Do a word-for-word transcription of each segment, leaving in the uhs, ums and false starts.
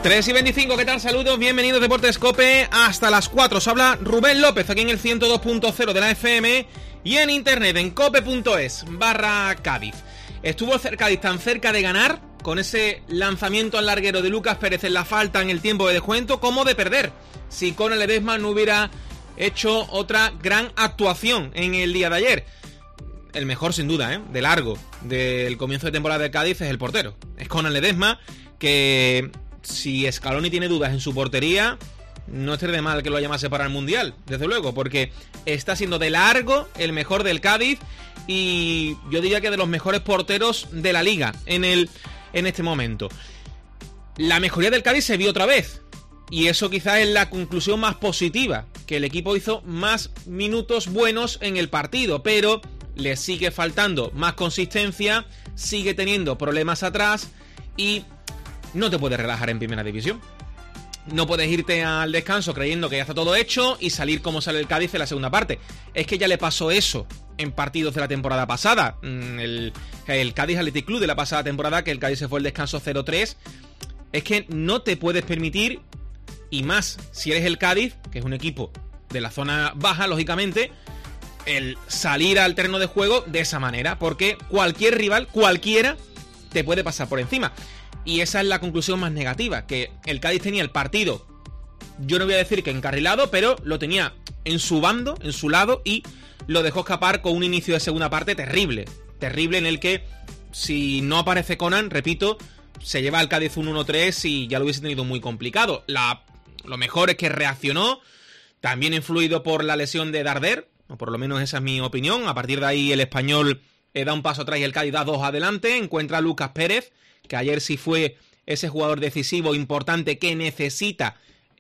tres y veinticinco, ¿qué tal? Saludos, bienvenidos Deportes COPE hasta las cuatro. Os habla Rubén López aquí en el ciento dos punto cero de la F M y en internet en cope punto es barra Cádiz. Estuvo el Cádiz tan cerca de ganar con ese lanzamiento al larguero de Lucas Pérez en la falta en el tiempo de descuento como de perder si Conan Ledesma no hubiera hecho otra gran actuación en el día de ayer. El mejor sin duda, ¿eh? de largo del comienzo de temporada de Cádiz es el portero. Es Conan Ledesma, que si Scaloni tiene dudas en su portería, no esté de mal que lo llamase para el Mundial, desde luego, porque está siendo de largo el mejor del Cádiz y yo diría que de los mejores porteros de la liga en, el, en este momento. La mejoría del Cádiz se vio otra vez y eso quizás es la conclusión más positiva, que el equipo hizo más minutos buenos en el partido, pero le sigue faltando más consistencia, sigue teniendo problemas atrás y no te puedes relajar en primera división. No puedes irte al descanso creyendo que ya está todo hecho y salir como sale el Cádiz en la segunda parte. Es que ya le pasó eso en partidos de la temporada pasada. El, el Cádiz Athletic Club de la pasada temporada, que el Cádiz se fue al descanso cero tres. Es que no te puedes permitir, y más si eres el Cádiz, que es un equipo de la zona baja, lógicamente, el salir al terreno de juego de esa manera, porque cualquier rival, cualquiera, te puede pasar por encima. Y esa es la conclusión más negativa, que el Cádiz tenía el partido, yo no voy a decir que encarrilado, pero lo tenía en su bando, en su lado, y lo dejó escapar con un inicio de segunda parte terrible. Terrible en el que, si no aparece Conan, repito, se lleva al Cádiz un uno tres y ya lo hubiese tenido muy complicado. La, lo mejor es que reaccionó, también influido por la lesión de Darder, o por lo menos esa es mi opinión. A partir de ahí el Español eh, da un paso atrás y el Cádiz da dos adelante, encuentra a Lucas Pérez, que ayer sí fue ese jugador decisivo, importante, que necesita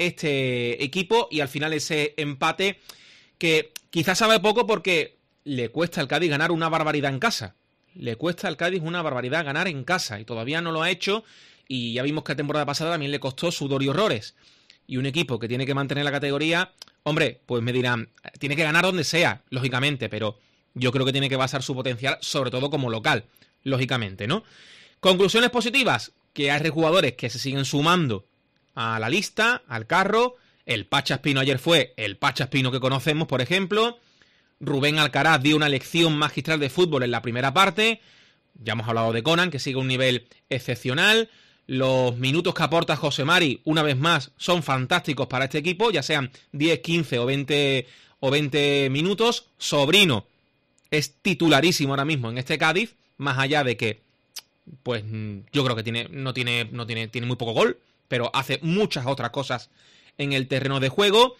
este equipo, y al final ese empate que quizás sabe poco porque le cuesta al Cádiz ganar una barbaridad en casa. Le cuesta al Cádiz una barbaridad ganar en casa y todavía no lo ha hecho, y ya vimos que la temporada pasada también le costó sudor y horrores. Y un equipo que tiene que mantener la categoría, hombre, pues me dirán, tiene que ganar donde sea, lógicamente, pero yo creo que tiene que basar su potencial, sobre todo como local, lógicamente, ¿no? Conclusiones positivas, que hay jugadores que se siguen sumando a la lista, al carro. El Pacha Espino ayer fue el Pacha Espino que conocemos, por ejemplo. Rubén Alcaraz dio una lección magistral de fútbol en la primera parte. Ya hemos hablado de Conan, que sigue un nivel excepcional. Los minutos que aporta José Mari, una vez más, son fantásticos para este equipo, ya sean diez, quince o veinte, o veinte minutos. Sobrino es titularísimo ahora mismo en este Cádiz, más allá de que pues yo creo que tiene no tiene no tiene tiene muy poco gol, pero hace muchas otras cosas en el terreno de juego.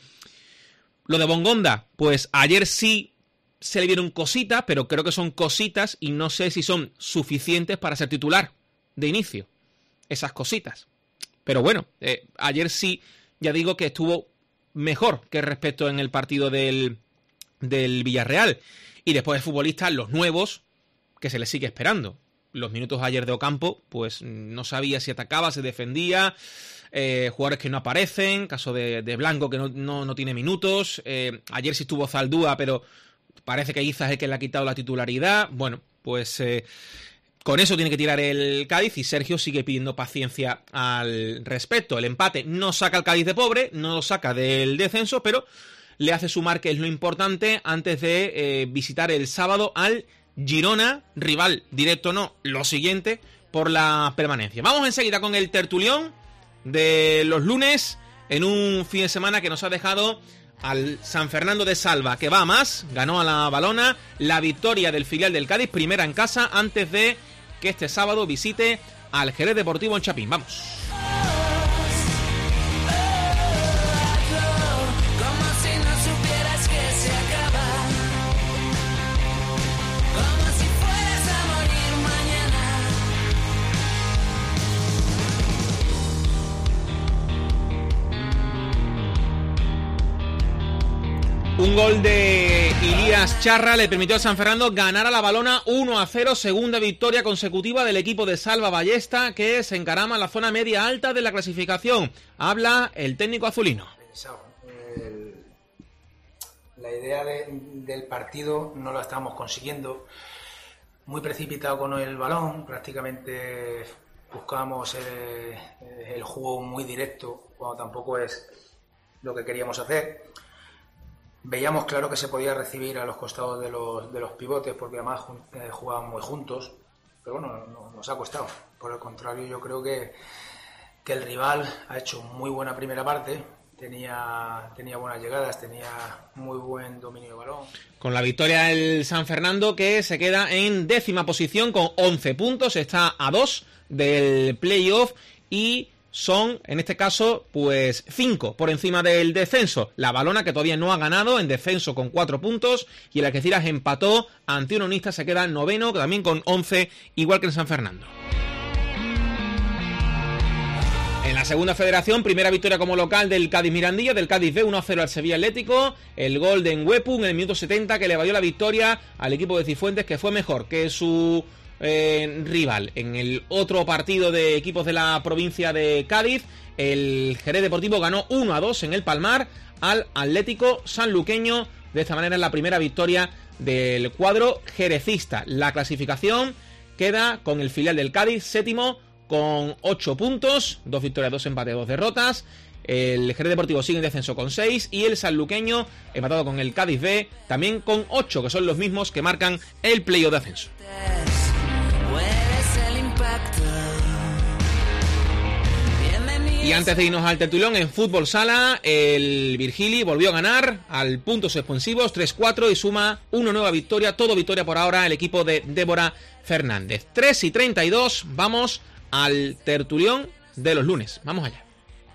Lo de Bongonda, pues ayer sí se le vieron cositas, pero creo que son cositas y no sé si son suficientes para ser titular de inicio, esas cositas. Pero bueno, eh, ayer sí, ya digo que estuvo mejor que respecto en el partido del, del Villarreal. Y después de futbolistas, los nuevos, que se les sigue esperando. Los minutos ayer de Ocampo, pues no sabía si atacaba, se defendía, eh, jugadores que no aparecen, caso de, de Blanco que no, no, no tiene minutos, eh, ayer sí estuvo Zaldúa, pero parece que Iza es el que le ha quitado la titularidad. Bueno, pues eh, con eso tiene que tirar el Cádiz y Sergio sigue pidiendo paciencia al respecto. El empate no saca al Cádiz de pobre, no lo saca del descenso, pero le hace sumar, que es lo importante, antes de eh, visitar el sábado al Girona, rival directo no, lo siguiente por la permanencia. Vamos enseguida con el tertulión de los lunes, en un fin de semana que nos ha dejado al San Fernando de Salva, que va a más, ganó a la Balona, la victoria del filial del Cádiz, primera en casa, antes de que este sábado visite al Jerez Deportivo en Chapín. Vamos. Un gol de Ilías Charra le permitió a San Fernando ganar a la Balona uno a cero, segunda victoria consecutiva del equipo de Salva Ballesta, que se encarama en la zona media alta de la clasificación. Habla el técnico azulino. El, la idea de, del partido no lo estamos consiguiendo. Muy precipitado con el balón, prácticamente buscábamos eh, el juego muy directo, cuando tampoco es lo que queríamos hacer. Veíamos claro que se podía recibir a los costados de los, de los pivotes, porque además eh, jugaban muy juntos, pero bueno, no, nos ha costado. Por el contrario, yo creo que, que el rival ha hecho muy buena primera parte. Tenía, tenía buenas llegadas, tenía muy buen dominio de balón. Con la victoria el San Fernando, que se queda en décima posición con once puntos, está a dos del playoff y son, en este caso, pues cinco por encima del descenso. La Valona, que todavía no ha ganado, en descenso con cuatro puntos, y el Algeciras empató ante un Unionista, se queda noveno, también con once, igual que en San Fernando. En la segunda federación, primera victoria como local del Cádiz Mirandilla, del Cádiz B, uno a cero al Sevilla Atlético, el gol de Nwepu en el minuto setenta que le valió la victoria al equipo de Cifuentes, que fue mejor que su eh, rival. En el otro partido de equipos de la provincia de Cádiz, el Jerez Deportivo ganó uno a dos en el Palmar al Atlético Sanluqueño. De esta manera es la primera victoria del cuadro jerecista. La clasificación queda con el filial del Cádiz, séptimo, con ocho puntos, dos victorias, dos empates, dos derrotas. El Jerez Deportivo sigue en descenso con seis y el sanluqueño empatado con el Cádiz B también con ocho, que son los mismos que marcan el playoff de ascenso. Y antes de irnos al tertulión, en fútbol sala, el Virgili volvió a ganar al puntos suspensivos, tres cuatro, y suma una nueva victoria, todo victoria por ahora el equipo de Débora Fernández. tres y treinta y dos, vamos al tertulión de los lunes. Vamos allá.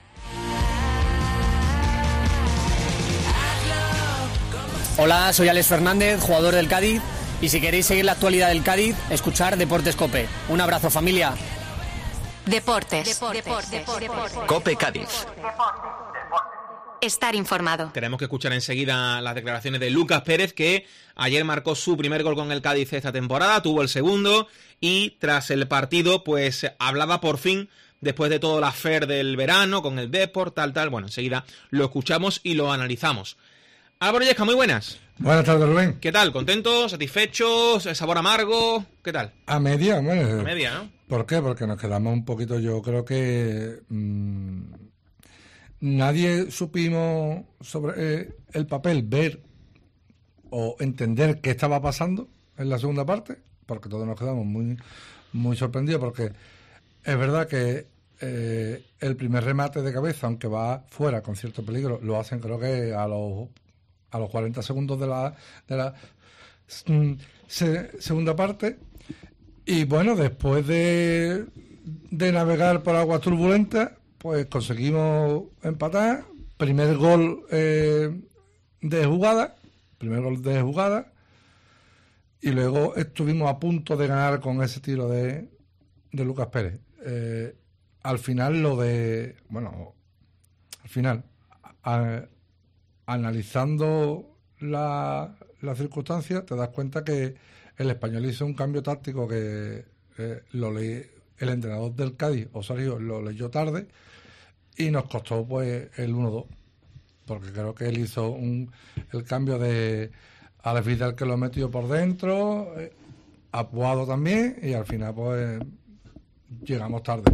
Hola, soy Alex Fernández, jugador del Cádiz, y si queréis seguir la actualidad del Cádiz, escuchar Deportes Cope. Un abrazo, familia. Deportes. Deportes. Deportes. Deportes. Cope Cádiz. Estar informado. Tenemos que escuchar enseguida las declaraciones de Lucas Pérez, que ayer marcó su primer gol con el Cádiz esta temporada, tuvo el segundo y tras el partido pues hablaba por fin, después de todo el affair del verano con el Deport, tal, tal. Bueno, enseguida lo escuchamos y lo analizamos. Álvaro Yesca, muy buenas. Buenas tardes, Rubén. ¿Qué tal? ¿Contentos? ¿Satisfechos? ¿Sabor amargo? ¿Qué tal? A media, bueno. A media, ¿no? ¿Por qué? Porque nos quedamos un poquito, yo creo que mmm, nadie supimos sobre eh, el papel, ver o entender qué estaba pasando en la segunda parte, porque todos nos quedamos muy, muy sorprendidos, porque es verdad que eh, el primer remate de cabeza, aunque va fuera con cierto peligro, lo hacen creo que a los a los cuarenta segundos de la de la mm, se, segunda parte. Y bueno, después de, de navegar por aguas turbulentas, pues conseguimos empatar. Primer gol eh, de jugada, primer gol de jugada, y luego estuvimos a punto de ganar con ese tiro de, de Lucas Pérez. Eh, al final lo de, bueno, al final, a, analizando la, la circunstancia, te das cuenta que el Español hizo un cambio táctico que eh, lo leí, el entrenador del Cádiz, Osorio, lo leyó tarde y nos costó pues el uno dos, porque creo que él hizo un, el cambio de Alex Vidal, que lo metió por dentro, eh, Apuado también, y al final pues llegamos tarde.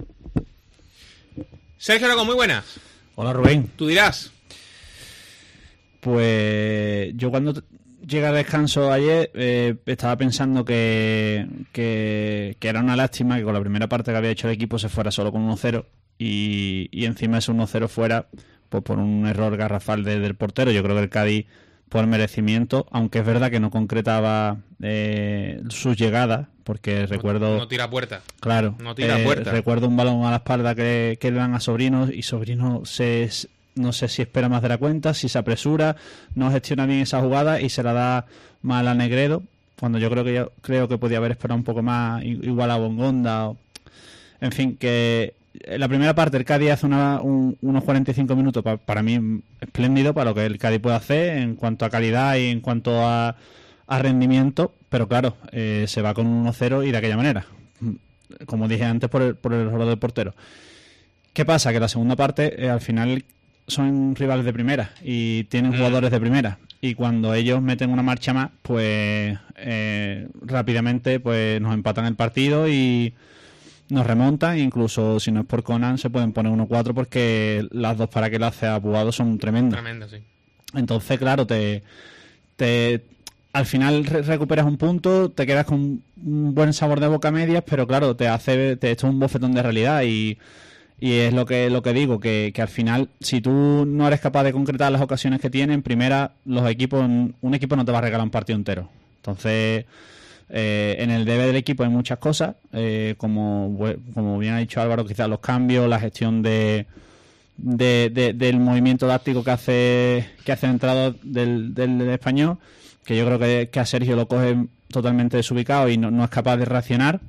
Sergio Aragón, muy buenas. Hola, Rubén. Tú dirás. Pues yo cuando t- llega el descanso ayer eh, estaba pensando que, que, que era una lástima que con la primera parte que había hecho el equipo se fuera solo con uno cero y, y encima ese uno cero fuera pues por un error garrafal de, del portero. Yo creo que el Cádiz por merecimiento, aunque es verdad que no concretaba eh, sus llegadas, porque no, recuerdo... No tira a puerta. Claro. No tira eh, a puerta. Recuerdo un balón a la espalda que, que le dan a Sobrino y Sobrino se... no sé si espera más de la cuenta, si se apresura, no gestiona bien esa jugada y se la da mal a Negredo, cuando yo creo que yo creo que podía haber esperado un poco más, igual a Bongonda. O... En fin, que en la primera parte el Cádiz hace una, un, unos cuarenta y cinco minutos pa, para mí espléndido para lo que el Cádiz puede hacer en cuanto a calidad y en cuanto a, a rendimiento, pero claro, eh, se va con un uno cero y de aquella manera, como dije antes, por el, por el error del portero. ¿Qué pasa? Que la segunda parte eh, al final son rivales de primera y tienen jugadores de primera, y cuando ellos meten una marcha más pues eh, rápidamente pues nos empatan el partido y, nos remontan, incluso si no es por Conan se pueden poner uno cuatro porque las dos para que le hace a Puado son tremendas. Tremendo, sí. Entonces, claro, te, te al final re- recuperas un punto, te quedas con un buen sabor de boca a medias, pero claro, te hace te echa un bofetón de realidad y, y es lo que lo que digo, que, que al final, si tú no eres capaz de concretar las ocasiones que tienen, en primera, los equipos, un equipo no te va a regalar un partido entero. Entonces, eh, en el debe del equipo hay muchas cosas, eh, como, como bien ha dicho Álvaro, quizás los cambios, la gestión de, de, de del movimiento táctico que hace que hace el entrado del, del, del español, que yo creo que, que a Sergio lo coge totalmente desubicado y no, no es capaz de reaccionar.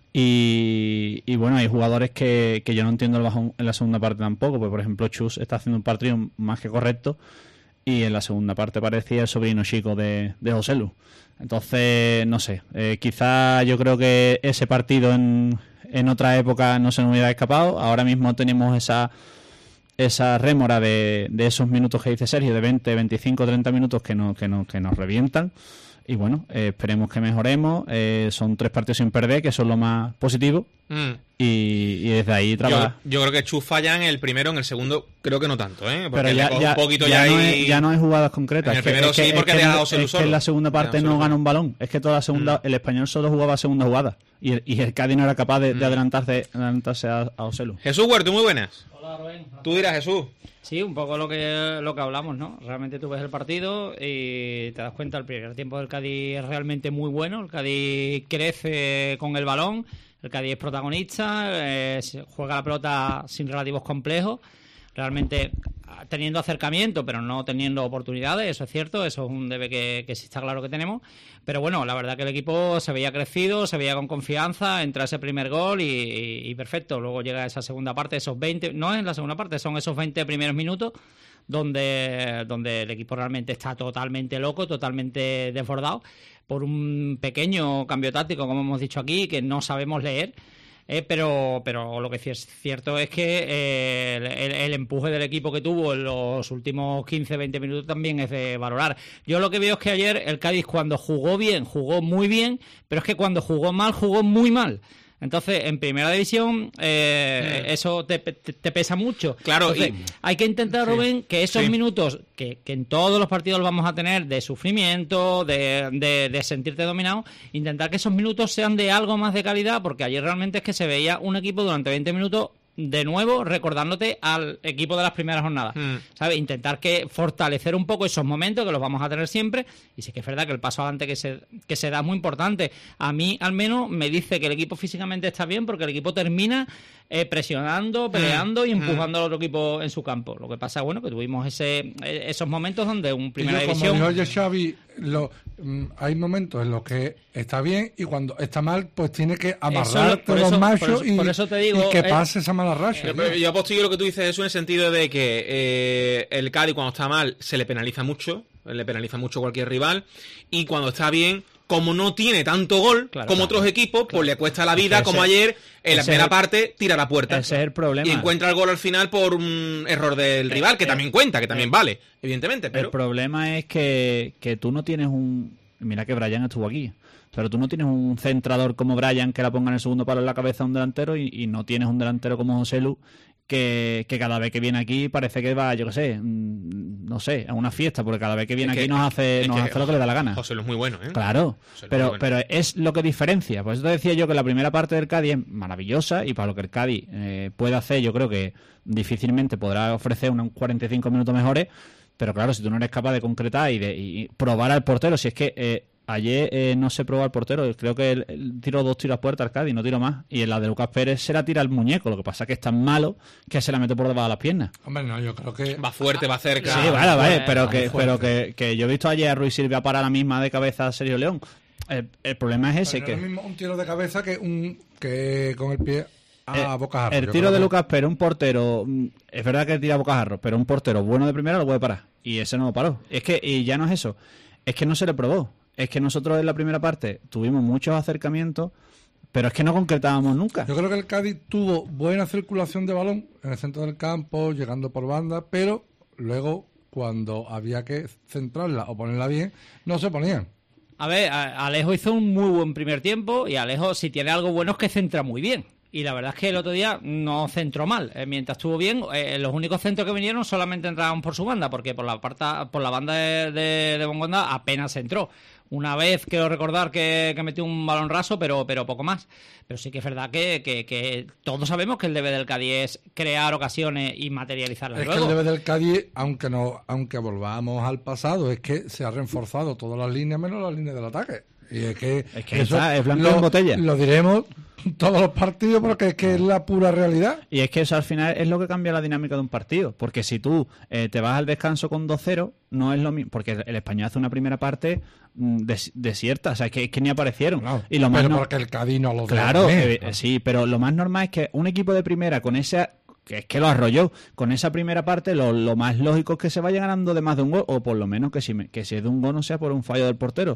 Y, y bueno, hay jugadores que, que yo no entiendo el bajón en la segunda parte tampoco, porque por ejemplo Chus está haciendo un partido más que correcto y en la segunda parte parecía el sobrino chico de, de José Lu. Entonces, no sé, eh, quizá yo creo que ese partido en, en otra época no se nos hubiera escapado. Ahora mismo tenemos esa esa rémora de, de esos minutos que dice Sergio, de veinte, veinticinco, treinta minutos que, no, que, no, que nos revientan. Y bueno, eh, esperemos que mejoremos. Eh, son tres partidos sin perder, que eso es lo más positivo. Mm. Y, y desde ahí trabajar. Yo, yo creo que Chus falla en el primero, en el segundo creo que no tanto, ¿eh? Porque pero ya, ya, un poquito ya, ya, no hay... ya no hay jugadas concretas. En el primero es que, sí, porque ha dejado solo. Es que en la segunda parte no gana un balón. Es que toda la segunda, mm. el español solo jugaba segunda jugada. Y el, y el Cádiz no era capaz de, mm. de adelantarse, adelantarse a, a Oselu. Jesús Huerto, muy buenas. Hola, Rubén. Tú dirás, Jesús. Sí, un poco lo que lo que hablamos, ¿no? Realmente tú ves el partido y te das cuenta, el primer tiempo del Cádiz es realmente muy bueno. El Cádiz crece con el balón, el Cádiz es protagonista, eh, juega la pelota sin relativos complejos, realmente teniendo acercamiento, pero no teniendo oportunidades, eso es cierto, eso es un debe que, que sí está claro que tenemos. Pero bueno, la verdad que el equipo se veía crecido, se veía con confianza, entra ese primer gol y, y, y perfecto. Luego llega esa segunda parte, esos veinte, no es la segunda parte, son esos veinte primeros minutos donde, donde el equipo realmente está totalmente loco, totalmente desbordado por un pequeño cambio táctico, como hemos dicho aquí, que no sabemos leer. Eh, pero pero lo que sí es cierto es que eh, el, el empuje del equipo que tuvo en los últimos quince veinte minutos también es de valorar. Yo lo que veo es que ayer el Cádiz, cuando jugó bien, jugó muy bien, pero es que cuando jugó mal, jugó muy mal. Entonces, en primera división, eh, sí. eso te, te, te pesa mucho. Claro, Entonces, y... hay que intentar, sí. Rubén, que esos sí. minutos que, que en todos los partidos vamos a tener de sufrimiento, de, de, de sentirte dominado, intentar que esos minutos sean de algo más de calidad, porque ayer realmente es que se veía un equipo durante veinte minutos de nuevo recordándote al equipo de las primeras jornadas, mm. ¿sabes? Intentar que fortalecer un poco esos momentos que los vamos a tener siempre, y sí que es verdad que el paso adelante que se, que se da es muy importante. A mí al menos me dice que el equipo físicamente está bien, porque el equipo termina eh, presionando, peleando mm. y empujando mm. al otro equipo en su campo. Lo que pasa, bueno, que tuvimos ese esos momentos donde un primera y yo, división... Como dijo Xavi, lo, mm, hay momentos en los que está bien y cuando está mal, pues tiene que amarrar con los machos y, por eso te digo, y que pase eh, esa mala racha. Yo, yo apostillo lo que tú dices eso en el sentido de que eh, el Cádiz cuando está mal se le penaliza mucho, le penaliza mucho cualquier rival, y cuando está bien, como no tiene tanto gol claro, como claro, otros equipos, claro. pues le cuesta la vida, ese, como ayer, en la primera parte, tira la puerta. Ese es el problema. Y encuentra el gol al final por un error del rival, que eh, también cuenta, que también eh, vale, evidentemente. Pero... El problema es que, que tú no tienes un... Mira que Brian estuvo aquí. Pero tú no tienes un centrador como Brian que la ponga en el segundo palo en la cabeza a un delantero y, y no tienes un delantero como José Lu que, que cada vez que viene aquí parece que va, yo qué sé, no sé, a una fiesta, porque cada vez que viene es aquí que, nos hace nos hace lo que le da la gana. José Lu es muy bueno, ¿eh? Claro, pero, bueno. pero es lo que diferencia. Por eso te decía yo que la primera parte del Cádiz es maravillosa y para lo que el Cádiz eh, puede hacer, yo creo que difícilmente podrá ofrecer unos cuarenta y cinco minutos mejores, pero claro, si tú no eres capaz de concretar y de y probar al portero, si es que... Eh, Ayer eh, no se probó al portero, creo que él, él tiró dos tiros a puerta al Cádiz, no tiró más. Y en la de Lucas Pérez se la tira al muñeco, lo que pasa es que es tan malo que se la mete por debajo de las piernas. Hombre, no, yo creo que... Va fuerte, va cerca. Sí, vale, vale, pero, que, pero que, que yo he visto ayer a Ruiz Silva para la misma de cabeza a Sergio León. El, el problema es ese. Pero que no es lo mismo un tiro de cabeza que un que con el pie a el, bocajarro. El tiro de Lucas Pérez, un portero, es verdad que tira a bocajarro, pero un portero bueno de primera lo puede parar. Y ese no lo paró. Es que, y ya no es eso, es que no se le probó. Es que nosotros en la primera parte tuvimos muchos acercamientos, pero es que no concretábamos nunca. Yo creo que el Cádiz tuvo buena circulación de balón en el centro del campo, llegando por banda, pero luego, cuando había que centrarla o ponerla bien, no se ponían. A ver, Alejo hizo un muy buen primer tiempo y Alejo, si tiene algo bueno, es que centra muy bien. Y la verdad es que el otro día no centró mal. Eh, mientras estuvo bien, eh, los únicos centros que vinieron solamente entraban por su banda, porque por la parte, por la banda de, de, de Bongonda apenas entró. Una vez quiero recordar que, que metió un balón raso, pero, pero poco más. Pero sí que es verdad que, que, que todos sabemos que el deber del Cádiz es crear ocasiones y materializarlas es luego. que el deber del Cádiz, aunque no, aunque volvamos al pasado, es que se ha reforzado todas las líneas menos la línea del ataque. Y es que, Es que eso está, es blanco lo, en botella. Lo diremos todos los partidos porque es que es la pura realidad. Y es que eso al final es lo que cambia la dinámica de un partido. Porque si tú eh, te vas al descanso con dos cero, no es lo mismo. Porque el Español hace una primera parte mm, des- desierta. O sea, es que, es que ni aparecieron. No, y lo más pero no- porque el Cádiz no lo Claro, tiene. eh, sí, pero lo más normal es que un equipo de primera con esa... que es que lo arrolló, con esa primera parte lo, lo más lógico es que se vaya ganando de más de un gol, o por lo menos que si, me- que si es de un gol no sea por un fallo del portero.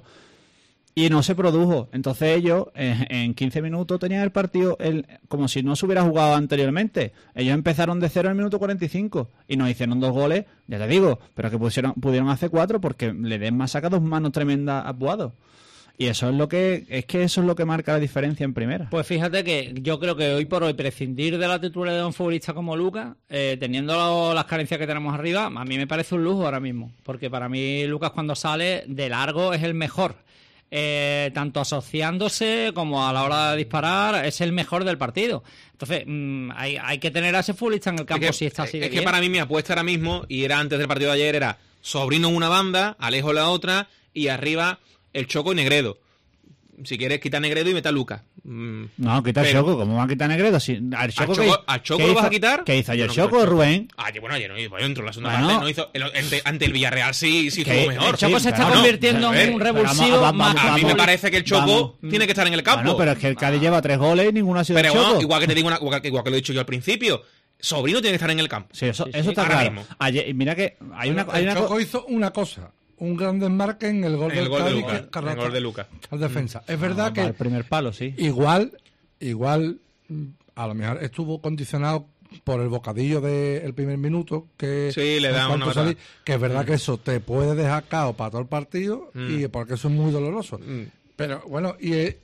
Y no se produjo. Entonces ellos eh, en quince minutos tenían el partido el, como si no se hubiera jugado anteriormente. Ellos empezaron de cero en el minuto cuarenta y cinco y nos hicieron dos goles, ya te digo, pero que pusieron, pudieron hacer cuatro porque Ledesma saca dos manos tremendas a Boado. Y eso es lo que es que eso es lo que marca la diferencia en primera. Pues fíjate que yo creo que hoy por hoy prescindir de la titularidad de un futbolista como Lucas, eh, teniendo lo- las carencias que tenemos arriba, a mí me parece un lujo ahora mismo. Porque para mí Lucas cuando sale de largo es el mejor. Eh, tanto asociándose como a la hora de disparar, es el mejor del partido. Entonces, mmm, hay, hay que tener a ese futbolista en el campo es que, si está así de es bien. que para mí mi apuesta ahora mismo, y era antes del partido de ayer, era Sobrino en una banda, Alejo en la otra, y arriba el Choco y Negredo. Si quieres, quita Negredo y meta a Lucas. Mm, No, quita el pero- Choco, ¿cómo va a quitar Negredo? Si, al Choco, ¿Al ¿qué- Choco- al Choco qué lo vas hizo- a quitar? ¿Qué hizo ayer Yo el no Choco, meto al Rubén? Ah, yo- bueno, ayer no, yo entró en la segunda Bueno. parte, no hizo, el- ante, ante el Villarreal sí, sí Que- estuvo mejor. El Choco Sí, se está pero no, convirtiendo a ver, en un pero revulsivo vamos- vamos- más vamos- A mí me vamos- parece que el Choco vamos. tiene que estar en el campo. Bueno, pero es que el Cádiz lleva tres goles y ninguno ha sido Pero el Choco. bueno, igual que te digo una, igual, que- igual que lo he dicho yo al principio, Sobrino tiene que estar en el campo. Sí, eso, Sí, eso sí, está ahora claro. mismo. Ayer, y mira que hay una, hay el una Choco co- hizo una cosa, un gran desmarque en el gol En del el gol de Cádiz, Lucas, que- que en el gol de Lucas. al defensa. Es verdad Ah, que va al primer palo, sí. igual, igual, mm, a lo mejor estuvo condicionado por el bocadillo del primer minuto que Sí, le en da cuanto una salí, patada. que es verdad que eso te puede dejar cao para todo el partido Mm. y porque eso es muy doloroso. Mm. Pero bueno, y eh,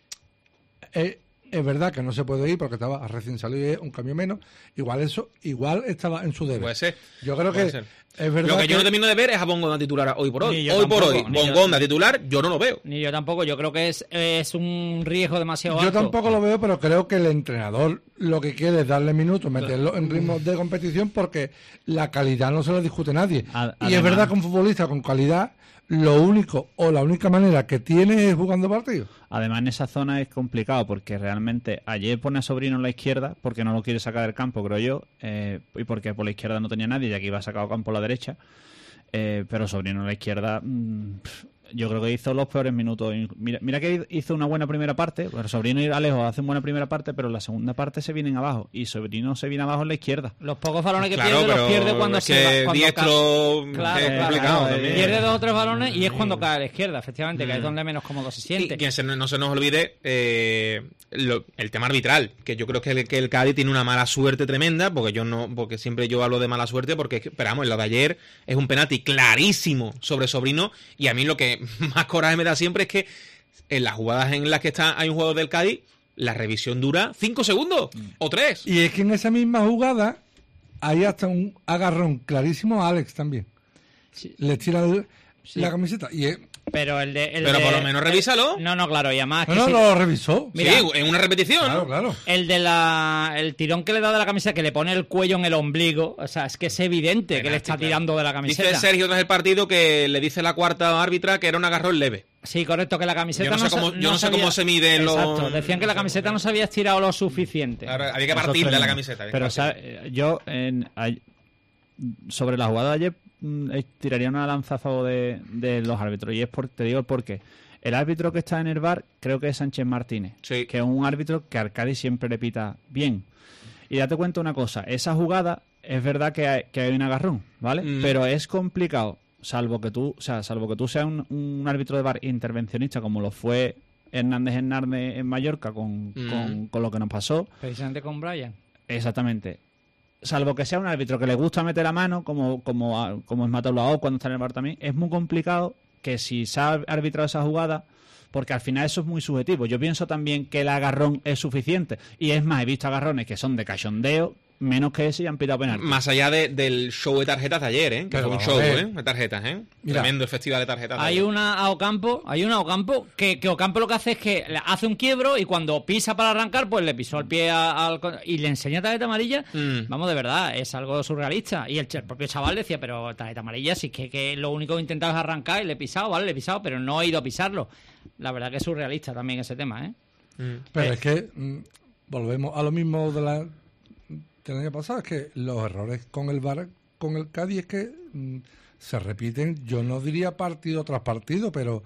eh, es verdad que no se puede ir porque estaba recién salido y es un cambio menos. Igual eso, igual estaba en su deber. Puede ser. Yo creo Puede que ser. es verdad Lo que, yo no termino de ver es a Bongonda titular hoy por hoy. Ni yo Hoy por tampoco, hoy, ni yo- Bongonda titular, yo no lo veo. Ni yo tampoco, yo creo que es, es un riesgo demasiado Yo alto. tampoco lo veo, pero creo que el entrenador lo que quiere es darle minutos, meterlo en ritmo de competición porque la calidad no se lo discute nadie. Ad- y es además- verdad que un futbolista con calidad, lo único o la única manera que tiene es jugando partidos. Además, en esa zona es complicado porque realmente ayer pone a Sobrino en la izquierda porque no lo quiere sacar del campo, creo yo, eh, y porque por la izquierda no tenía nadie y aquí iba a sacar campo a la derecha. Eh, pero Sobrino en la izquierda, mm, pf, yo creo que hizo los peores minutos. Mira, mira que hizo una buena primera parte, pero Sobrino y Alejo hacen buena primera parte, pero en la segunda parte se vienen abajo y Sobrino se viene abajo en la izquierda. Los pocos balones que Claro, pierde pero los pierde cuando es se que va, cuando diestro ca- Claro, es claro, complicado claro, también. pierde dos o tres balones y es cuando cae a la izquierda, efectivamente, que es Mm. donde menos cómodo se Y siente. que se- no se nos olvide eh, lo- el tema arbitral, que yo creo que el, que el Cádiz tiene una mala suerte tremenda, porque yo no, porque siempre yo hablo de mala suerte, porque es que, pero vamos, lo de ayer es un penalti clarísimo sobre Sobrino, y a mí lo que más coraje me da siempre es que en las jugadas en las que está hay un jugador del Cádiz, la revisión dura cinco segundos o tres. Y es que en esa misma jugada hay hasta un agarrón clarísimo a Alex también. Sí. Le tira el- la camiseta y es- Pero el de. el Pero de- por lo menos revísalo. No, no, claro, y además. no, que no, si- lo revisó. Mira, sí, en una repetición. Claro, ¿no? claro. El de la. El tirón que le da de la camiseta, que le pone el cuello en el ombligo. O sea, es que es evidente que le está Penalti, tirando de la Dice camiseta. Sergio tras el partido que le dice la cuarta árbitra que era un agarrón leve. Sí, correcto, que la camiseta Yo no sé sa- cómo- yo no sé sabía- cómo se miden los- Exacto, decían que la camiseta no se había estirado lo suficiente. Ahora, había que Eso es partirle la tremendo. camiseta. había que Pero partirle. ¿sabe? yo en, ay- sobre la jugada de ayer mm, eh, tiraría una lanza a favor de, de los árbitros y es por, te digo el porqué. El árbitro que está en el bar creo que es Sánchez Martínez, Sí. que es un árbitro que Arcadi siempre le pita bien. Y date cuenta una cosa, esa jugada es verdad que hay, que hay un agarrón, ¿vale? Mm. Pero es complicado, salvo que tú, o sea, salvo que tú seas un, un árbitro de bar intervencionista como lo fue Hernández Hernández en Mallorca con, Mm. con, con lo que nos pasó. Precisamente con Brian. Exactamente. Salvo que sea un árbitro que le gusta meter la mano, como, como, como es Mateo Laoz cuando está en el bar también, es muy complicado que si se ha arbitrado esa jugada, porque al final eso es muy subjetivo. Yo pienso también que el agarrón es suficiente, y es más, he visto agarrones que son de cachondeo, menos que ese, y han pitado penalti. Más allá de, del show de tarjetas de ayer, ¿eh? Que Pero fue un vamos show, a ver. ¿eh? De tarjetas, ¿eh? Mira. Tremendo el festival de tarjetas. de Hay ayer. una a Ocampo, hay una a Ocampo que, que Ocampo lo que hace es que le hace un quiebro y cuando pisa para arrancar, pues le pisó el pie a- al y le enseña tarjeta amarilla. Mm. Vamos, de verdad, es algo surrealista. Y el, ch- el propio chaval decía, pero tarjeta amarilla, si es que, que lo único que he intentado es arrancar y le he pisado, vale, le he pisado, pero no he ido a pisarlo. La verdad que es surrealista también ese tema, ¿eh? Mm. Pero Eh, es que mm, volvemos a lo mismo de la del año pasado, es que los errores con el V A R, con el Cádiz, es que mm, se repiten, yo no diría partido tras partido, pero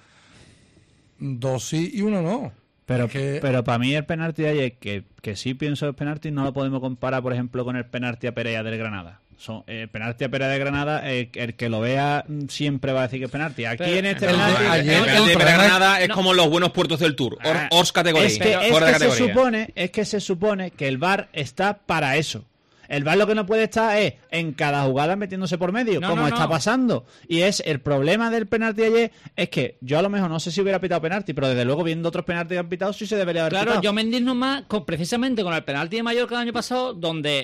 dos sí y uno no. Pero, Es que- pero para mí el penalti de ayer, que, que sí pienso el penalti, no lo podemos comparar, por ejemplo, con el penalti a Pereira del Granada. Son, el penalti a Pereira del Granada, eh, el que lo vea mm, siempre va a decir que es penalti. Aquí Pero en este el de penalti... el, ayer, el penalti de el problema Granada es no. como los buenos puertos del Tour. Or, Ah, Ors categoría. Es que, es fuera de que se categoría. supone, es que se supone que el V A R está para eso. El V A R lo que no puede estar es en cada jugada metiéndose por medio, No, como no, está no. pasando. Y es el problema del penalti de ayer, es que yo a lo mejor no sé si hubiera pitado penalti, pero desde luego viendo otros penaltis que han pitado sí se debería haber Claro, pitado. yo me indigno más con, precisamente con el penalti de Mallorca del año pasado, donde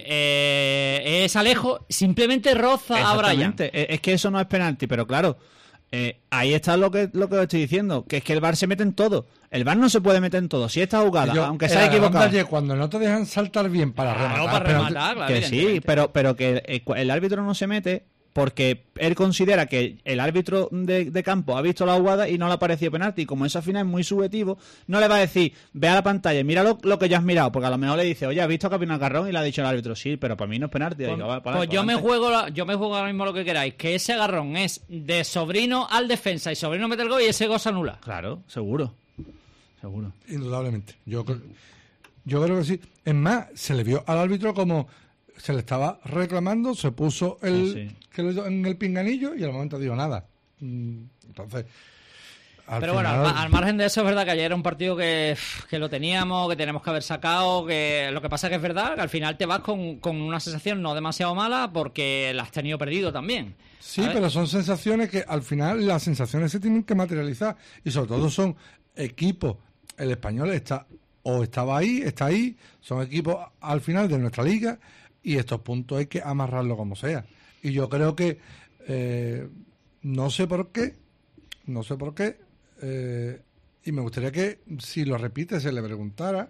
eh, es Alejo, simplemente roza a Brian. Exactamente. Es es que eso no es penalti, pero claro, eh, ahí está lo que lo que os estoy diciendo, que es que el V A R se mete en todo. El V A R no se puede meter en todo. Si esta jugada, Yo, aunque el se haya agarrón de equivocado, ayer, cuando no te dejan saltar bien para Claro, rematar, para pero- rematar, claro, que sí, evidentemente. pero, pero que el, el árbitro no se mete porque él considera que el árbitro de, de campo ha visto la jugada y no le ha parecido penalti. Y como eso al final es muy subjetivo, no le va a decir, ve a la pantalla y mira lo, lo que ya has mirado, porque a lo mejor le dice, oye, ¿has visto que ha pinado Carrón? Y le ha dicho el árbitro, sí, pero para mí no es penalti. Y Pues, digo, "Va, para pues yo me adelante". juego la- yo me juego ahora mismo lo que queráis, que ese agarrón es de Sobrino al defensa y Sobrino mete el gol y ese gol se anula. Claro, seguro. Seguro. Indudablemente. Yo, cre- yo creo que sí. Es más, se le vio al árbitro como se le estaba reclamando, se puso el Sí, sí. que le dio en el pinganillo y al momento dijo nada. Mm, Entonces, al Pero bueno, final- al, al margen de eso es verdad que ayer era un partido que, que lo teníamos, que tenemos que haber sacado, que lo que pasa que es verdad que al final te vas con, con una sensación no demasiado mala porque la has tenido perdido también. Sí, ¿sabes? pero son sensaciones que al final las sensaciones se tienen que materializar y sobre todo son equipos. El Español está o estaba ahí, está ahí, son equipos al final de nuestra liga y estos puntos hay que amarrarlo como sea. Y yo creo que eh, no sé por qué, no sé por qué, eh, y me gustaría que si lo repite se le preguntara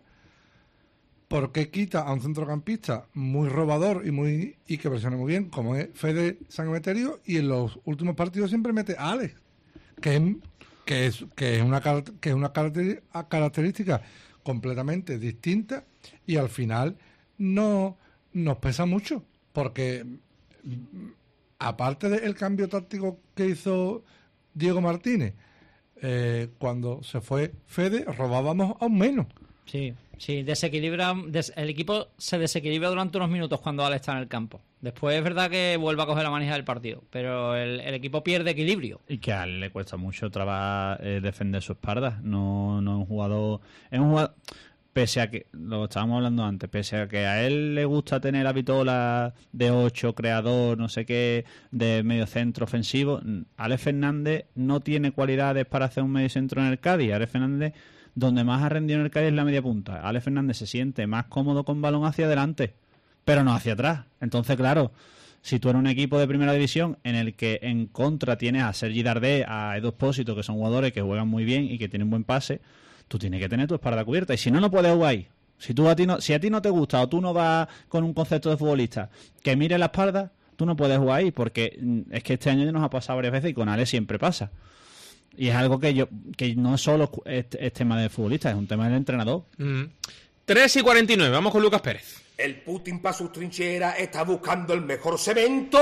por qué quita a un centrocampista muy robador y muy y que presiona muy bien, como es Fede San Emeterio, y en los últimos partidos siempre mete a Alex, que es, que es, que es una, car- que es una caracteri- a- característica completamente distinta y al final no nos pesa mucho, porque mm, aparte del cambio táctico que hizo Diego Martínez, eh, cuando se fue Fede, robábamos aún menos. Sí, sí, desequilibra, des- el equipo se desequilibra durante unos minutos cuando Ale está en el campo. Después es verdad que vuelve a coger la manija del partido, pero el, el equipo pierde equilibrio. Y que a él le cuesta mucho trabajar eh, defender su espalda. No, no es un jugador. Es un jugador. Pese a que, lo estábamos hablando antes, pese a que a él le gusta tener la vitola de ocho, creador, no sé qué, de medio centro ofensivo, Alex Fernández no tiene cualidades para hacer un medio centro en el Cádiz. Alex Fernández, donde más ha rendido en el Cádiz es la media punta. Alex Fernández se siente más cómodo con balón hacia adelante, pero no hacia atrás. Entonces, claro, si tú eres un equipo de primera división en el que en contra tienes a Sergi Dardé, a Edu Espósito, que son jugadores que juegan muy bien y que tienen buen pase, tú tienes que tener tu espalda cubierta. Y si no, no puedes jugar ahí. Si, tú a ti no, si a ti no te gusta o tú no vas con un concepto de futbolista que mire la espalda, tú no puedes jugar ahí, porque mm, es que este año ya nos ha pasado varias veces y con Ale siempre pasa. Y es algo que yo que no solo es, es tema de futbolista, es un tema del entrenador. Mm. tres y cuarenta y nueve, vamos con Lucas Pérez. El Putin para sus trincheras está buscando el mejor cemento.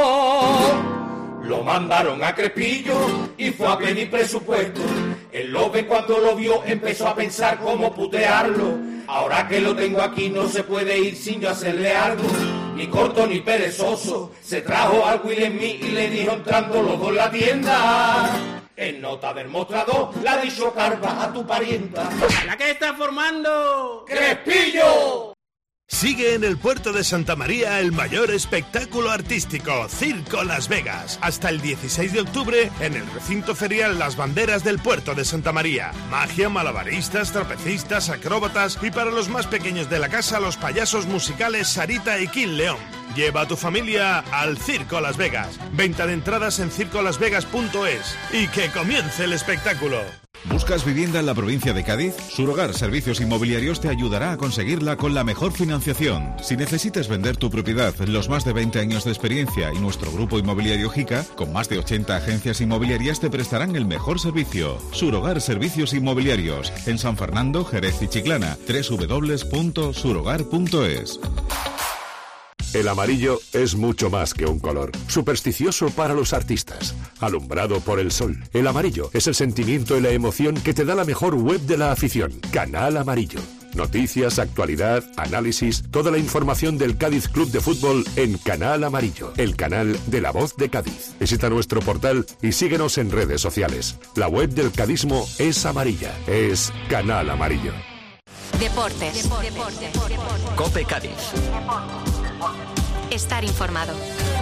Lo mandaron a Crespillo y fue a pedir presupuesto. El Lobe cuando lo vio empezó a pensar cómo putearlo. Ahora que lo tengo aquí no se puede ir sin yo hacerle algo. Ni corto ni perezoso. Se trajo al Will Smith y le dijo entrando los dos en la tienda. En nota del mostrador le ha dicho carva a tu parienta. ¡La que está formando! ¡Crespillo! Sigue en el puerto de Santa María el mayor espectáculo artístico, Circo Las Vegas. Hasta el dieciséis de octubre en el recinto ferial Las Banderas del puerto de Santa María. Magia, malabaristas, trapecistas, acróbatas y para los más pequeños de la casa los payasos musicales Sarita y King León. Lleva a tu familia al Circo Las Vegas. Venta de entradas en circo las vegas punto es y que comience el espectáculo. ¿Buscas vivienda en la provincia de Cádiz? Surogar Servicios Inmobiliarios te ayudará a conseguirla con la mejor financiación. Si necesitas vender tu propiedad, los más de veinte años de experiencia y nuestro grupo inmobiliario Jica, con más de ochenta agencias inmobiliarias, te prestarán el mejor servicio. Surogar Servicios Inmobiliarios, en San Fernando, Jerez y Chiclana. doble u doble u doble u punto surogar punto es. El amarillo es mucho más que un color. Supersticioso para los artistas. Alumbrado por el sol. El amarillo es el sentimiento y la emoción que te da la mejor web de la afición. Canal Amarillo. Noticias, actualidad, análisis, toda la información del Cádiz Club de Fútbol en Canal Amarillo, el canal de La Voz de Cádiz. Visita nuestro portal y síguenos en redes sociales. La web del cadismo es amarilla. Es Canal Amarillo. Deportes. Deportes. COPE Cádiz. Estar informado.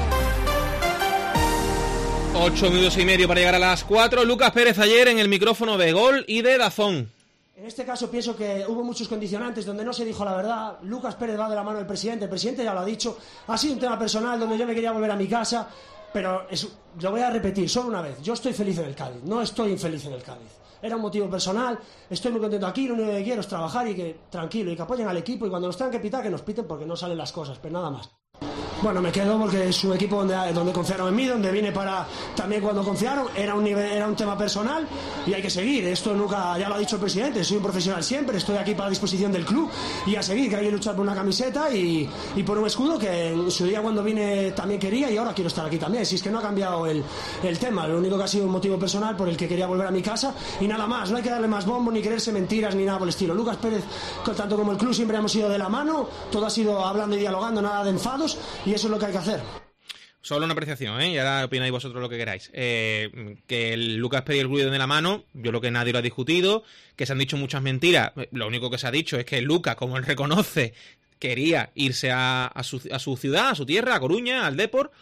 Ocho minutos y medio para llegar a las cuatro. Lucas Pérez ayer en el micrófono de Gol y de Dazón. En este caso pienso que hubo muchos condicionantes donde no se dijo la verdad. Lucas Pérez va de la mano del presidente. El presidente ya lo ha dicho. Ha sido un tema personal donde yo me quería volver a mi casa. Pero es, lo voy a repetir solo una vez. Yo estoy feliz en el Cádiz. No estoy infeliz en el Cádiz. Era un motivo personal, estoy muy contento aquí, lo único que quiero es trabajar y que, tranquilo, y que apoyen al equipo, y cuando nos tengan que pitar, que nos piten porque no salen las cosas, pero nada más. Bueno, me quedo porque es un equipo donde, donde confiaron en mí, donde vine para también cuando confiaron, era un nivel, era un tema personal y hay que seguir. Esto nunca, ya lo ha dicho el presidente, soy un profesional siempre, estoy aquí para la disposición del club y a seguir, que hay que luchar por una camiseta y, y por un escudo que en su día cuando vine también quería y ahora quiero estar aquí también. Si es que no ha cambiado el, el tema, lo único que ha sido un motivo personal por el que quería volver a mi casa y nada más, no hay que darle más bombo ni creerse mentiras ni nada por el estilo. Lucas Pérez, tanto como el club, siempre hemos ido de la mano, todo ha sido hablando y dialogando, nada de enfados y eso es lo que hay que hacer. Solo una apreciación, ¿eh? Y ahora opináis vosotros lo que queráis. Eh, que el Lucas Pérez y el club de la mano, yo creo que nadie lo ha discutido, que se han dicho muchas mentiras. Lo único que se ha dicho es que Lucas, como él reconoce, quería irse a, a, su, a su ciudad, a su tierra, a Coruña, al Depor,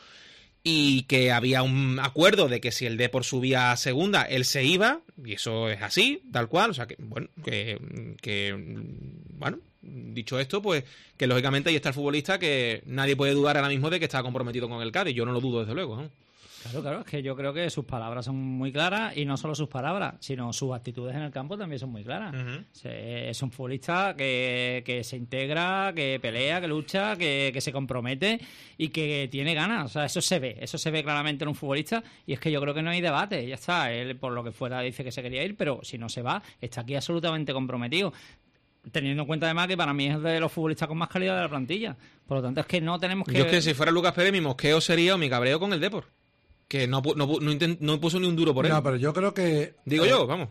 y que había un acuerdo de que si el Depor subía a segunda, él se iba, y eso es así, tal cual. O sea, que, bueno, que, que bueno, dicho esto, pues que lógicamente ahí está el futbolista que nadie puede dudar ahora mismo de que está comprometido con el Cádiz. Yo no lo dudo, desde luego, ¿no? Claro, claro, es que yo creo que sus palabras son muy claras y no solo sus palabras, sino sus actitudes en el campo también son muy claras. Uh-huh. Es un futbolista que, que se integra, que pelea, que lucha, que, que se compromete y que tiene ganas. O sea, eso se ve, eso se ve claramente en un futbolista y es que yo creo que no hay debate, ya está. Él, por lo que fuera, dice que se quería ir, pero si no se va, está aquí absolutamente comprometido. Teniendo en cuenta además que para mí es de los futbolistas con más calidad de la plantilla. Por lo tanto, es que no tenemos que... Yo es que si fuera Lucas Pérez, mi mosqueo sería o mi cabreo con el Depor. Que no, no, no, intent, no puso ni un duro por él. No, pero yo creo que... Digo eh, yo, vamos.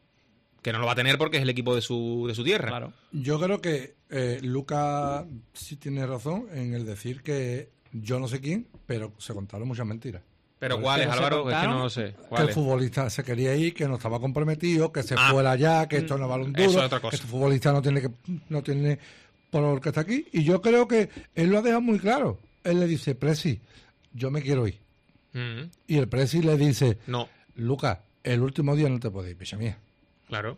Que no lo va a tener porque es el equipo de su, de su tierra. Claro. Yo creo que eh, Lucas sí tiene razón en el decir que yo no sé quién, pero se contaron muchas mentiras. ¿Pero cuáles, Álvaro? Es que no lo sé. Que el futbolista se quería ir, que no estaba comprometido, que se ah. fuera ya, que esto no vale un duro, eso es otra cosa. Que este futbolista no tiene que no tiene por qué está aquí. Y yo creo que él lo ha dejado muy claro. Él le dice, Presi, yo me quiero ir. Mm. Y el Presi le dice, no, Lucas, el último día no te puedes ir, picha mía. Claro.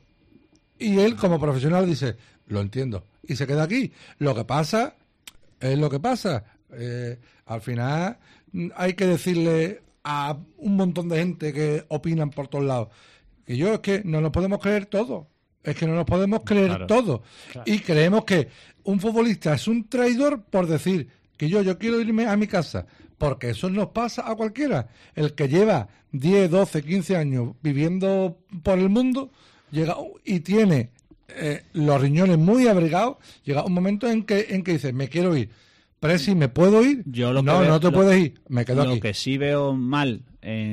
Y él, como profesional, dice, lo entiendo. Y se queda aquí. Lo que pasa es lo que pasa. Eh, al final hay que decirle a un montón de gente que opinan por todos lados que yo es que no nos podemos creer todo. Es que no nos podemos creer claro. todo. Claro. Y creemos que un futbolista es un traidor por decir que yo, yo quiero irme a mi casa. Porque eso nos pasa a cualquiera. El que lleva diez, doce, quince años viviendo por el mundo llega y tiene eh, los riñones muy abrigados, llega un momento en que en que dice, me quiero ir. Presi, ¿me puedo ir? Yo lo no, veo, no te lo, puedes ir. Me quedo lo aquí. Lo que sí veo mal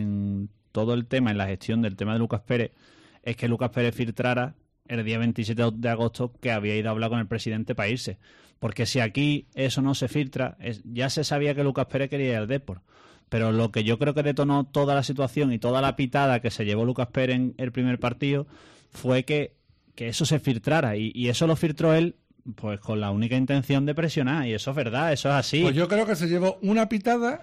en todo el tema, en la gestión del tema de Lucas Pérez, es que Lucas Pérez filtrara el día veintisiete de agosto que había ido a hablar con el presidente para irse. Porque si aquí eso no se filtra, es, ya se sabía que Lucas Pérez quería ir al Depor. Pero lo que yo creo que detonó toda la situación y toda la pitada que se llevó Lucas Pérez en el primer partido fue que, que eso se filtrara. Y, y eso lo filtró él pues con la única intención de presionar, y eso es verdad, eso es así. Pues yo creo que se llevó una pitada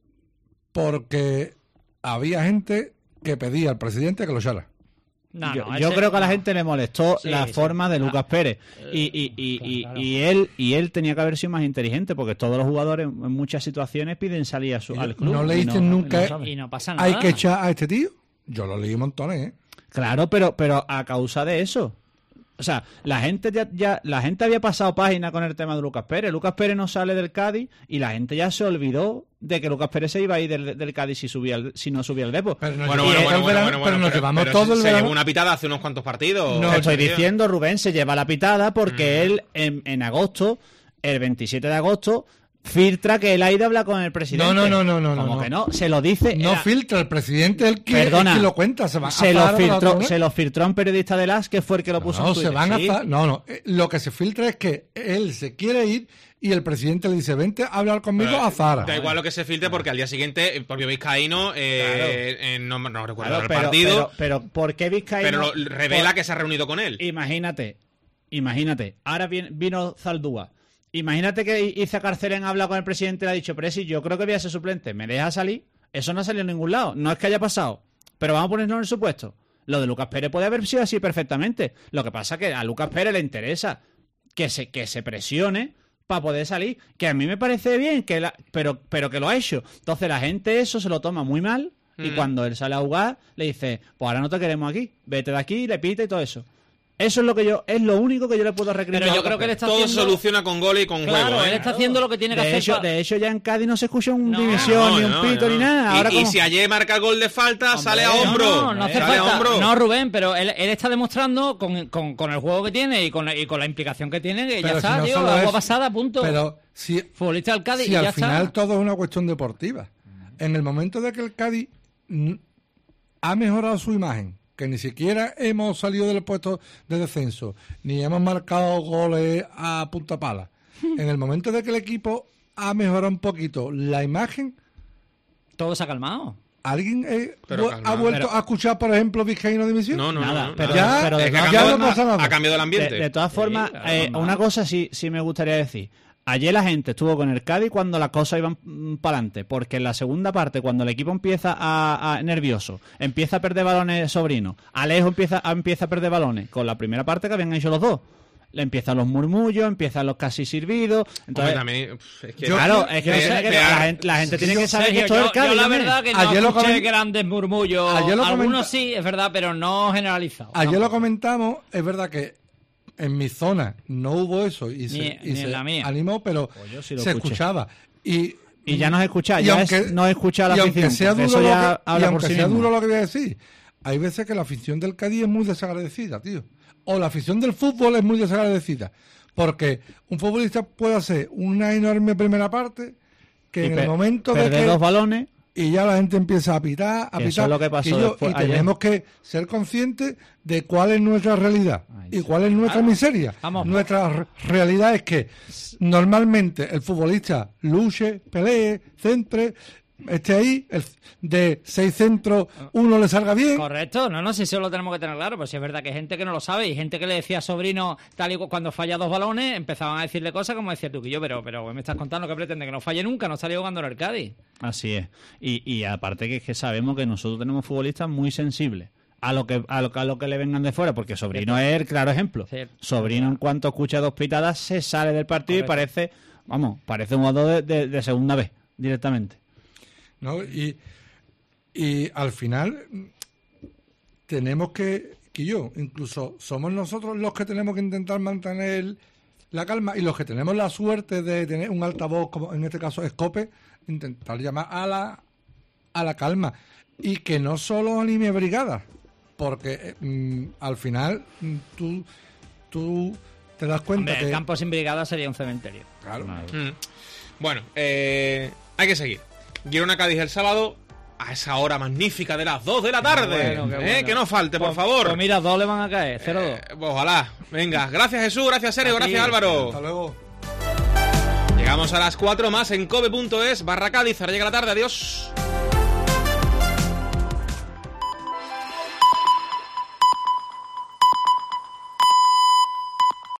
porque había gente que pedía al presidente que lo echara. No, yo no, yo ese- creo que a la no. gente le molestó Sí, la sí. forma de Lucas Ah. Pérez y, y, y, y, Claro. y él y él tenía que haber sido más inteligente, porque todos los jugadores en muchas situaciones piden salir a su, al club. ¿No y leíste no- nunca? y no saben. Y no pasa nada. ¿Hay que echar a este tío? Yo lo leí montones, ¿eh? Claro, pero pero a causa de eso. O sea, la gente ya, ya la gente había pasado página con el tema de Lucas Pérez. Lucas Pérez no sale del Cádiz y la gente ya se olvidó de que Lucas Pérez se iba a ir del, del Cádiz si subía el- si no subía el Depor. Pero nos Bueno, llevamos bueno, todo bueno, el bueno, verano- bueno, pero bueno, nos pero- llevamos pero todo se, el se verano. llevó una pitada hace unos cuantos partidos. No, estoy tío. diciendo, Rubén se lleva la pitada porque él en, en agosto, el veintisiete de agosto, filtra que él ha ido a hablar con el presidente. No, no, no, no, no, Como no. que no, se lo dice. No era- filtra, el presidente el que, Perdona, el que lo cuenta. Se, va se a lo zafar a la filtró, otra, ¿no? se lo filtró a un periodista de las que fue el que lo puso No, en se Twitter. van a Sí. zafar- No, no. eh, Lo que se filtra es que él se quiere ir y el presidente le dice, vente a hablar conmigo Pero a Zara. Da igual lo que se filtre porque al día siguiente el propio Vizcaíno, eh, eh, no, no recuerdo Claro, el pero, partido, pero, pero ¿por qué Vizcaíno? pero lo- revela por- que se ha reunido con él. Imagínate, imagínate, ahora viene- vino Zaldúa. Imagínate que Iza Carcelén ha hablado con el presidente y le ha dicho, pero si yo creo que voy a ser suplente, ¿me deja salir? Eso no ha salido en ningún lado. No es que haya pasado, pero vamos a ponernos en el supuesto. Lo de Lucas Pérez puede haber sido así perfectamente. Lo que pasa es que a Lucas Pérez le interesa que se, que se presione para poder salir. Que a mí me parece bien, que la- pero, pero que lo ha hecho. Entonces la gente eso se lo toma muy mal y Mm. cuando él sale a jugar le dice, pues ahora no te queremos aquí, vete de aquí, le pita y todo eso. Eso es lo que yo, es lo único que yo le puedo recriminar. Pero a yo Lucas creo que él Pérez. está Todo se haciendo... soluciona con gol y con Claro, juego. ¿eh? él está haciendo lo que tiene que de hacer. hecho, pa- de hecho, ya en Cádiz no se escucha un No, división, No, ni un no, pito, no. ni nada. Ahora y, y como- si ayer marca el gol de falta, Hombre, sale a no, hombro. No, no hace sale a falta. hombro. No, Rubén, pero él, él está demostrando con, con, con el juego que tiene y con, y con la implicación que tiene que Pero ya si está, no tío, solo agua es- pasada, punto. Pero si, Futbolista del Cádiz si y al ya final está. todo es una cuestión deportiva. En el momento de que el Cádiz mm, ha mejorado su imagen, que ni siquiera hemos salido del puesto de descenso, ni hemos marcado goles a punta pala. En el momento de que el equipo ha mejorado un poquito la imagen, Todo se ha calmado. ¿alguien eh, Pero vu- calma, ha vuelto pero- a escuchar, por ejemplo, Vizcaíno Dimisión? No, no, Nada, no, no, pero- nada. pero Es de que ha todas- cambiado, ya no pasa nada. ha cambiado el ambiente. De, de todas formas, claro, eh, normal. una cosa sí, sí me gustaría decir. Ayer la gente estuvo con el Cádiz cuando las cosas iban para adelante, porque en la segunda parte, cuando el equipo empieza a, a nervioso, empieza a perder balones Sobrino, Alejo empieza a, empieza a perder balones, con la primera parte que habían hecho los dos. Le empiezan los murmullos, empiezan los casi servidos. Entonces, Hombre, también, pf, es que- Yo- claro, es que, Pe- no tiene que- pegar- la gente, la gente tiene que saber Sergio, que esto es yo, el Cádiz. yo la hombre. verdad que no Ayer lo escuché coment- grandes murmullos. Ayer lo Algunos comenta- sí, es verdad, pero no generalizado. Ayer lo tampoco. comentamos, es verdad que en mi zona no hubo eso y se, Ni- y ni en se la mía. animó, pero Pues yo sí lo se escuché. escuchaba. Y, Y ya no se escucha, y ya aunque- es no escuchar a y la aunque afición. sea porque duro eso lo ya que, y habla por aunque sí sea mismo. duro lo que voy a decir, hay veces que la afición del Cádiz es muy desagradecida, tío. O la afición del fútbol es muy desagradecida. Porque un futbolista puede hacer una enorme primera parte que Y en pe- el momento de perder que... dos balones. Y ya la gente empieza a pitar, a Que eso pitar. es lo que pasó y yo- después, y ayer. tenemos que ser conscientes de cuál es nuestra realidad Ay, y sí. cuál es nuestra Claro. miseria. Vamos. Nuestra re- realidad es que normalmente el futbolista luche, pelee, centre, esté ahí, el- de seis centros uno le salga bien. Correcto, no, no sé si eso lo tenemos que tener claro, pero sí es verdad que hay gente que no lo sabe y gente que le decía a Sobrino, tal y cu- cuando falla dos balones, empezaban a decirle cosas como decía tú que yo, pero, pero ¿qué me estás contando? ¿Qué pretende? Que no falle nunca, no estaría jugando en el Cádiz. Así es. Y, y aparte que es que sabemos que nosotros tenemos futbolistas muy sensibles a lo que a lo, a lo que le vengan de fuera, porque Sobrino es el claro ejemplo. Cierto. Sobrino en cuanto escucha dos pitadas se sale del partido Correcto. y parece, vamos, parece un jugador de, de, de segunda vez directamente. ¿No? Y, y al final mm, tenemos que, que yo, incluso somos nosotros los que tenemos que intentar mantener la calma y los que tenemos la suerte de tener un altavoz, como en este caso Escope, intentar llamar a la, a la calma y que no solo anime brigadas, porque eh, mm, al final mm, tú, tú te das cuenta Hombre, que... el campo sin brigada sería un cementerio. Claro. Mm. Bueno, eh, hay que seguir. Girona Cádiz el sábado a esa hora magnífica de las dos de la tarde. bueno, qué Eh, bueno. Que no falte, por Pues- favor. Pues mira, dos le van a caer, cero dos. Eh, pues ojalá. Venga, gracias Jesús, gracias Sergio, A ti. gracias Álvaro. Hasta luego. Llegamos a las cuatro más en cobe punto es barra Cádiz. Ahora llega la tarde, adiós.